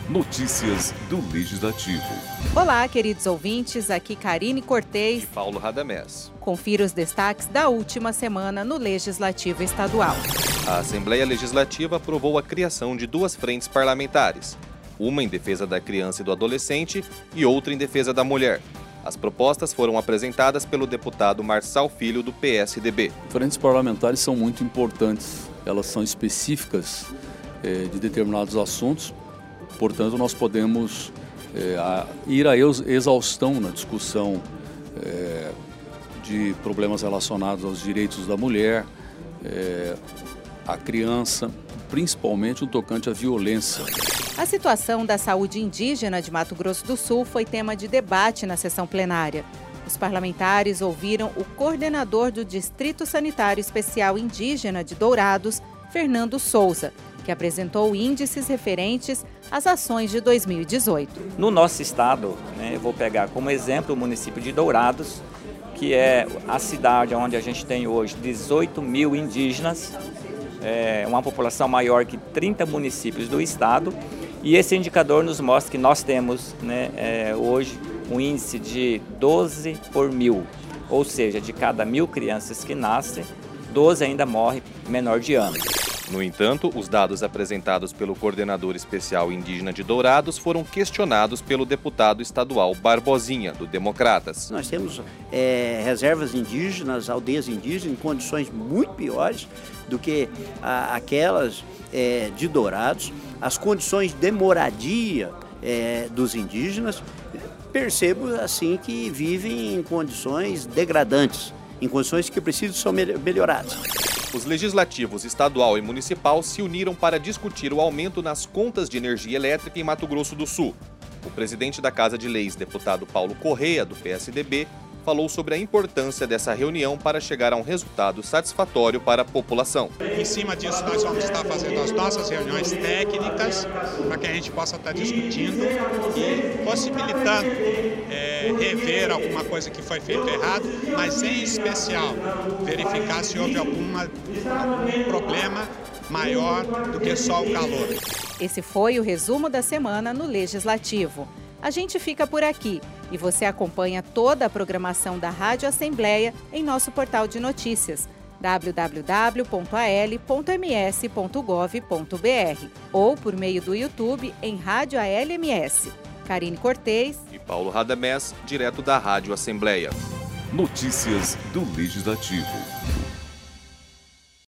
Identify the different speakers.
Speaker 1: Notícias do Legislativo.
Speaker 2: Olá, queridos ouvintes, aqui Karine Cortez
Speaker 3: e Paulo Radamés.
Speaker 2: Confira os destaques da última semana no Legislativo Estadual.
Speaker 3: A Assembleia Legislativa aprovou a criação de 2 frentes parlamentares, uma em defesa da criança e do adolescente e outra em defesa da mulher. As propostas foram apresentadas pelo deputado Marçal Filho, do PSDB.
Speaker 4: Frentes parlamentares são muito importantes, elas são específicas de determinados assuntos. Portanto, nós podemos ir à exaustão na discussão de problemas relacionados aos direitos da mulher, à criança, principalmente no tocante à violência.
Speaker 2: A situação da saúde indígena de Mato Grosso do Sul foi tema de debate na sessão plenária. Os parlamentares ouviram o coordenador do Distrito Sanitário Especial Indígena de Dourados, Fernando Souza, que apresentou índices referentes às ações de 2018.
Speaker 5: No nosso estado, eu vou pegar como exemplo o município de Dourados, que é a cidade onde a gente tem hoje 18 mil indígenas, uma população maior que 30 municípios do estado, e esse indicador nos mostra que nós temos hoje um índice de 12 por 1000, ou seja, de cada 1000 crianças que nascem, 12 ainda morrem menor de ano.
Speaker 3: No entanto, os dados apresentados pelo coordenador especial indígena de Dourados foram questionados pelo deputado estadual Barbosinha, do Democratas.
Speaker 6: Nós temos reservas indígenas, aldeias indígenas, em condições muito piores do que aquelas de Dourados. As condições de moradia dos indígenas, percebo assim que vivem em condições degradantes, em condições que precisam ser melhoradas.
Speaker 3: Os legislativos estadual e municipal se uniram para discutir o aumento nas contas de energia elétrica em Mato Grosso do Sul. O presidente da Casa de Leis, deputado Paulo Correia, do PSDB, falou sobre a importância dessa reunião para chegar a um resultado satisfatório para a população.
Speaker 7: Em cima disso, nós vamos estar fazendo as nossas reuniões técnicas para que a gente possa estar discutindo e possibilitando rever alguma coisa que foi feito errado, mas em especial verificar se houve algum problema maior do que só o calor.
Speaker 2: Esse foi o resumo da semana no Legislativo. A gente fica por aqui e você acompanha toda a programação da Rádio Assembleia em nosso portal de notícias www.al.ms.gov.br ou por meio do YouTube em Rádio ALMS. Karine Cortez
Speaker 3: e Paulo Radamés, direto da Rádio Assembleia.
Speaker 1: Notícias do Legislativo.